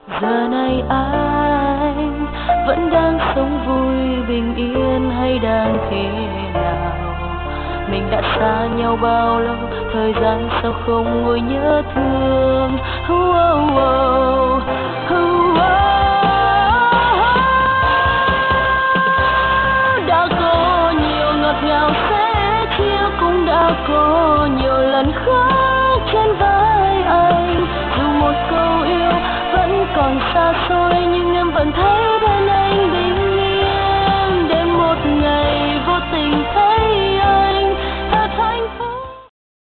Giờ này anh vẫn đang sống vui bình yên hay đang thế nào? Mình đã xa nhau bao lâu, thời gian sao không ngồi nhớ thương. Đã có nhiều ngọt ngào sẽ chia, cũng đã có nhiều lần khóc trên vai anh, dù một câu yêu vẫn còn xa xôi.